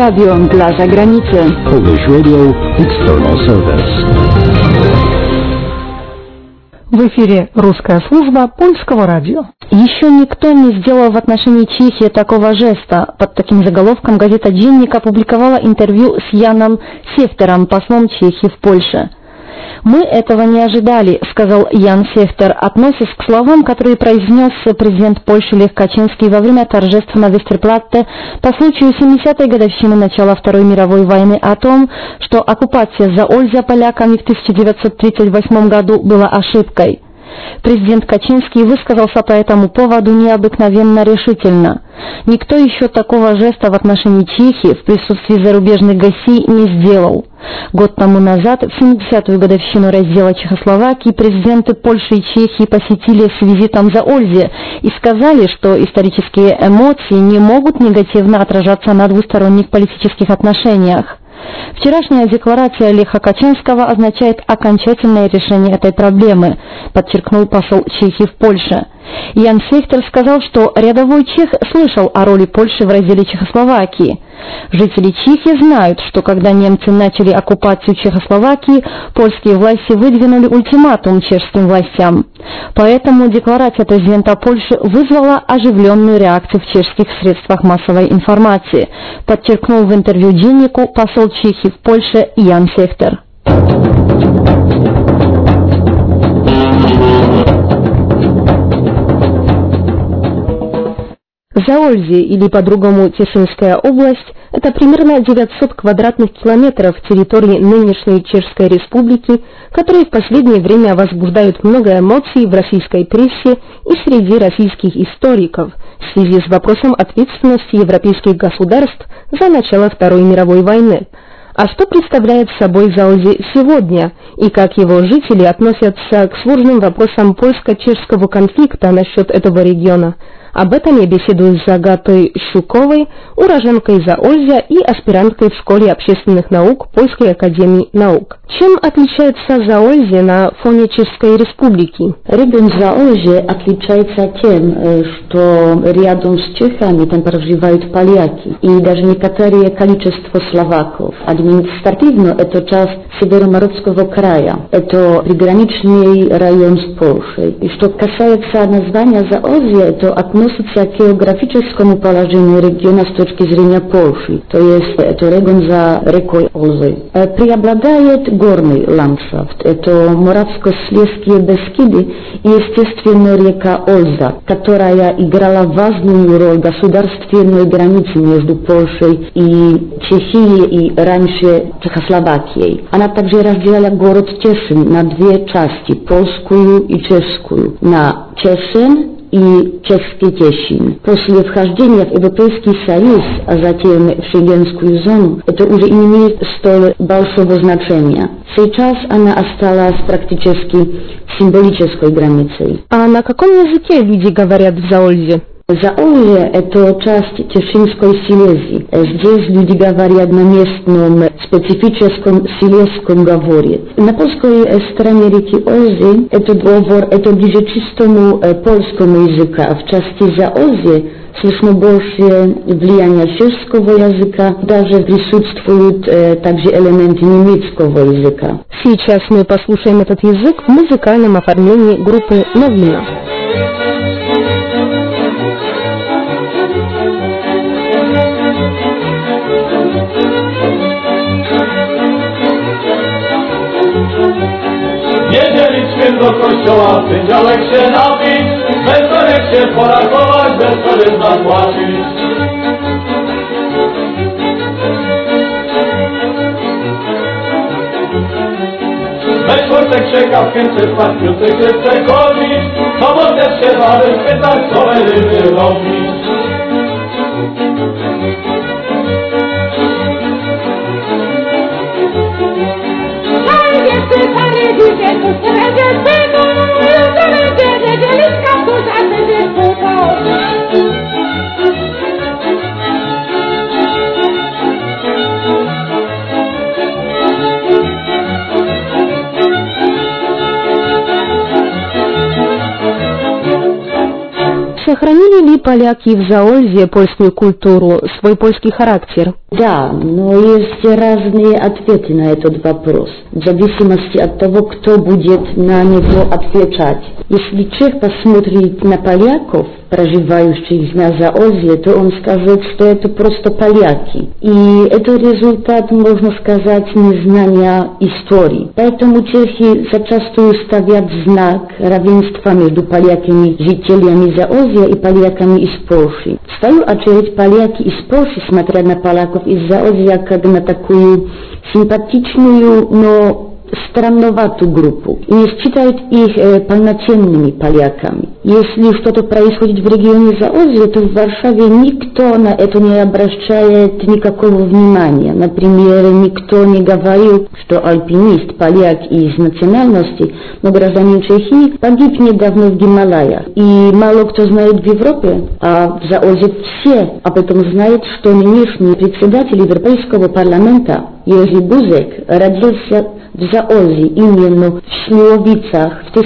Radio dla zagranicy. Polish Radio External Service. В эфире русская служба польского радио. Еще никто не сделал в отношении Чехии такого жеста. Под таким заголовком газета «Денник» опубликовала интервью с Яном Сефтером, послом Чехии в Польше. «Мы этого не ожидали», — сказал Ян Сефтер, относясь к словам, которые произнес президент Польши Лех Качинский во время торжеств на Вестерплатте по случаю 70-й годовщины начала Второй мировой войны о том, что оккупация Заользя поляками в 1938 году была ошибкой. Президент Качинский высказался по этому поводу необыкновенно решительно. Никто еще такого жеста в отношении Чехии в присутствии зарубежных гостей не сделал. Год тому назад, в 70-ю годовщину раздела Чехословакии, президенты Польши и Чехии посетили с визитом Заользе и сказали, что исторические эмоции не могут негативно отражаться на двусторонних политических отношениях. Вчерашняя декларация Леха Качинского означает окончательное решение этой проблемы, подчеркнул посол Чехии в Польше. Ян Сефтер сказал, что рядовой чех слышал о роли Польши в разделе Чехословакии. Жители Чехии знают, что когда немцы начали оккупацию Чехословакии, польские власти выдвинули ультиматум чешским властям. Поэтому декларация президента Польши вызвала оживленную реакцию в чешских средствах массовой информации, подчеркнул в интервью «Деннику» посол Чехии в Польше Ян Сефтер. Заользье, или по-другому Тишинская область, это примерно 900 квадратных километров территории нынешней Чешской Республики, которые в последнее время возбуждают много эмоций в российской прессе и среди российских историков в связи с вопросом ответственности европейских государств за начало Второй мировой войны. А что представляет собой Заользье сегодня, и как его жители относятся к сложным вопросам польско-чешского конфликта насчет этого региона? Об этом я беседую с Агатой Щуковой, уроженкой Заользя и аспиранткой в Школе общественных наук Польской академии наук. Чем отличается Заользье на фоне Чешской Республики? Регион Заользье отличается тем, что рядом с Чехами там проживают поляки и даже некоторое количество словаков. Административно это часть Североморского края. Это приграничный район с Польшей. И что касается названия Заользье, это относится к географическому положению региона с точки зрения Польши, то есть это регион за рекой Олзой. Преобладает горный ландшафт, это Моравско-Слезские Бескиды и, естественно, река Олза, которая играла важную роль государственной границы между Польшей и Чехией и раньше Чехословакией. Она также разделяла город Тешин на две части, польскую и чешскую, на Чешин и чешский Тешин. После вхождения в Европейский Союз, а затем в Шенгенскую зону, это уже не имеет столь большого значения. Сейчас она осталась практически символической границей. А на каком языке люди говорят в Заользье? Заолье – это часть Тишинской Силезии. Здесь люди говорят на местном специфическом силезском говоре. На польской стороне реки Олзы этот говор это ближе чистому польскому языку, а в части Заолье слышно больше влияния чешского языка, даже присутствуют также элементы немецкого языка. Сейчас мы послушаем этот язык в музыкальном оформлении группы «Новина». Do kościoła przydziałek się napić, wesołek się porakować, wesołek zapłacić. We czwartek się kawkę przespać, piątek się przechodzić, w sobotę się bawić, pytać co będziemy robić. Сохранили ли поляки в Заользе польскую культуру, свой польский характер? Да, но есть разные ответы на этот вопрос, в зависимости от того, кто будет на него отвечать. Если чех посмотрит на поляков, проживающих на Заользе, то он скажет, что это просто поляки. И это результат, можно сказать, незнания истории. Поэтому чехи зачастую ставят знак равенства между поляками, жителями Заользя и поляками из Польши. В свою очередь, поляки из Польши смотрят на поляков из Заользя как на такую симпатичную, но странноватую группу и не считают их полноценными поляками. Если что-то происходит в регионе Заользя, то в Варшаве никто на это не обращает никакого внимания. Например, никто не говорил, что альпинист, поляк из национальности, но гражданин Чехии, погиб недавно в Гималаях. И мало кто знает в Европе, а в Заользе все об этом знают, что нынешний председатель Европейского парламента Jerzy Buzek родился в Заользе, именно в Śmiłowicach в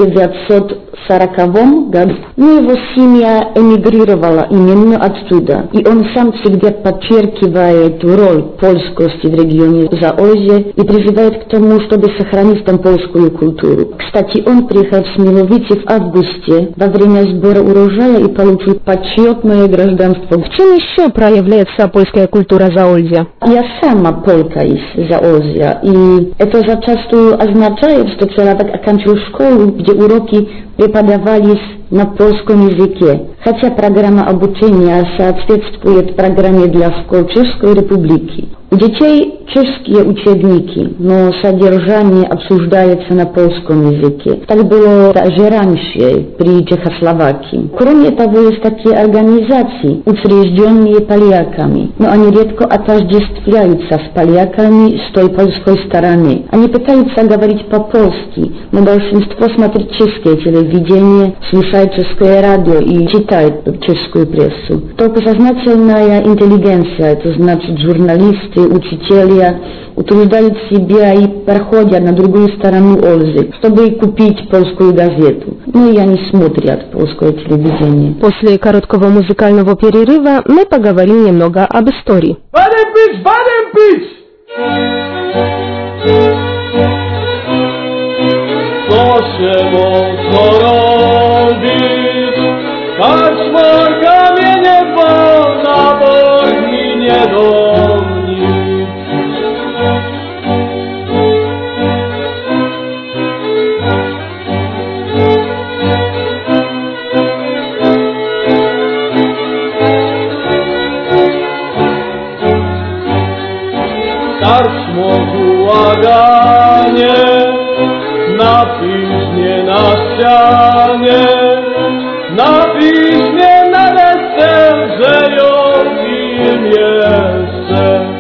1940 году. Но его семья эмигрировала именно оттуда. И он сам всегда подчеркивает роль польскости в регионе Заользе и призывает к тому, чтобы сохранить там польскую культуру. Кстати, он приехал в Śmiłowice в августе во время сбора урожая и получил почетное гражданство. В чем еще проявляется польская культура Заользя? Я сама полька из Заользя, и это зачастую означает, что человек окончил школу, где уроки преподавались на польском языке, хотя программа обучения соответствует программе для школ Чешской Республики. У детей чешские учебники, но содержание обсуждается на польском языке. Так было даже раньше при Чехословакии. Кроме того, есть такие организации, учрежденные поляками, но они редко отождествляются с поляками с той польской стороны. Они пытаются говорить по-польски, но большинство смотрит чешское телевидение, слушает чешское радио и читает чешскую прессу. Только сознательная интеллигенция, это значит журналисты, учителя, утруждают себя и проходят на другую сторону Олзы, чтобы купить польскую газету. Но и они смотрят польское телевидение. После короткого музыкального перерыва мы поговорим немного об истории. Badem Co się mocno robić? Kaczmar kamienie wolna, bo ginie do nic. Karczmo błaganie, napisz mnie na ścianie, napisz mnie na desce, że ją wiem jeszcze.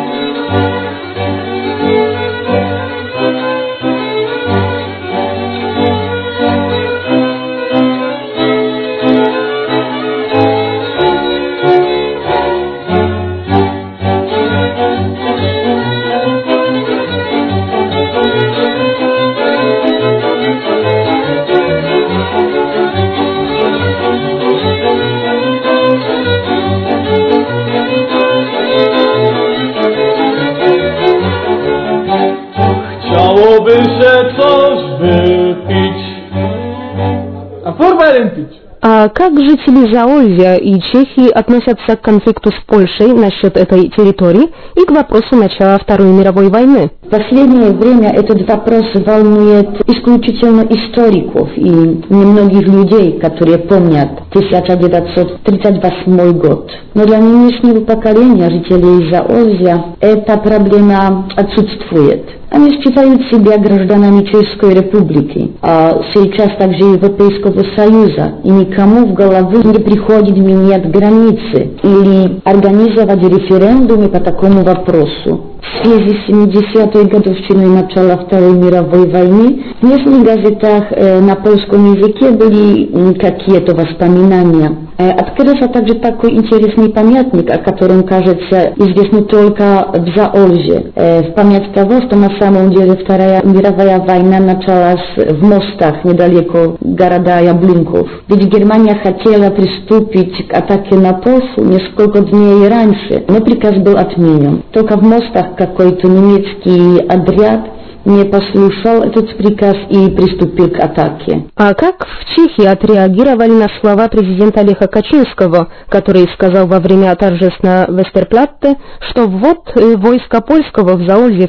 Chciałoby się coś wypić. A формален пить. А как жители Заользя и Чехии относятся к конфликту с Польшей насчет этой территории и к вопросу начала Второй мировой войны? В последнее время этот вопрос волнует исключительно историков и немногих людей, которые помнят 1938 год. Но для нынешнего поколения жителей Заользя эта проблема отсутствует. Они считают себя гражданами Чешской Республики, а сейчас также Европейского Союза, и никому в голову не приходит менять границы или организовать референдумы по такому вопросу. В связи с 70-й годовщиной начала Второй мировой войны в местных газетах на польском языке были какие-то воспоминания. Открылся также такой интересный памятник, о котором, кажется, известно только в Заолже. В память того, что на самом деле Вторая мировая война началась в Мостах, недалеко города Яблунков. Ведь Германия хотела приступить к атаке на Польшу несколько дней раньше, но приказ был отменен. Только в Мостах какой-то немецкий отряд не послушал этот приказ и приступил к атаке. А как в Чехии отреагировали на слова президента Леха Качинского, который сказал во время торжеств на Вестерплатте, что ввод войска польского в Заолье в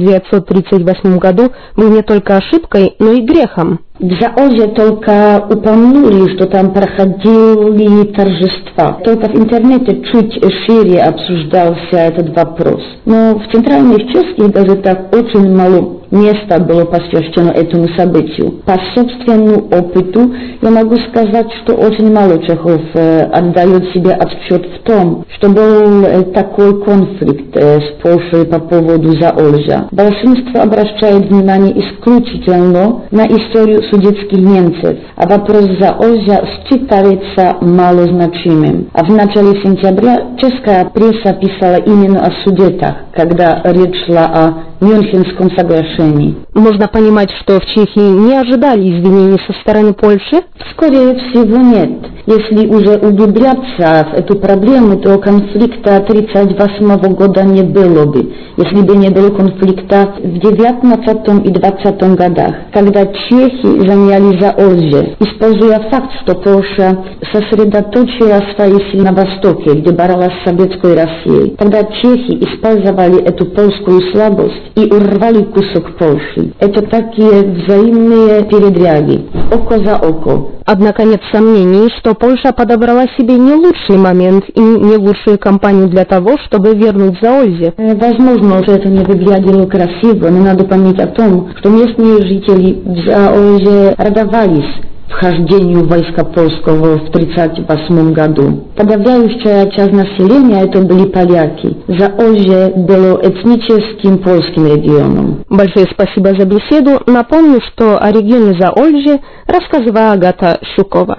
1938 году был не только ошибкой, но и грехом? В Заолже только упомянули, что там проходили торжества. Только в интернете чуть шире обсуждался этот вопрос. Но в центральных чешских газетах очень мало места было посвящено этому событию. По собственному опыту я могу сказать, что очень мало чехов отдают себе отчет в том, что был такой конфликт с Польшей по поводу Заолжа. Большинство обращает внимание исключительно на историю судетских немцев, а вопрос Заолжа считается малозначимым. А в начале сентября чешская пресса писала именно о Судетах, когда речь шла о Мюнхенском соглашении. Можно понимать, что в Чехии не ожидали извинений со стороны Польши? Скорее всего, нет. Если уже углубляться в эту проблему, то конфликта 1938 года не было бы, если бы не было конфликта в 19 и 20 годах, когда чехи заняли Заолже, используя факт, что Польша сосредоточила свои силы на востоке, где боролась с Советской Россией. Тогда чехи использовали эту польскую слабость и урвали кусок Польши. Это такие взаимные передряги, око за око. Однако нет сомнений, что Польша подобрала себе не лучший момент и не лучшую кампанию для того, чтобы вернуть Заолье. Возможно, что это не выглядело красиво, но надо помнить о том, что местные жители в Заолье радовались вхождению войска польского в 1938 году. Подавляющая часть населения это были поляки. Заолье было этническим польским регионом. Большое спасибо за беседу. Напомню, что о регионе Заолье рассказывала Агата Щукова.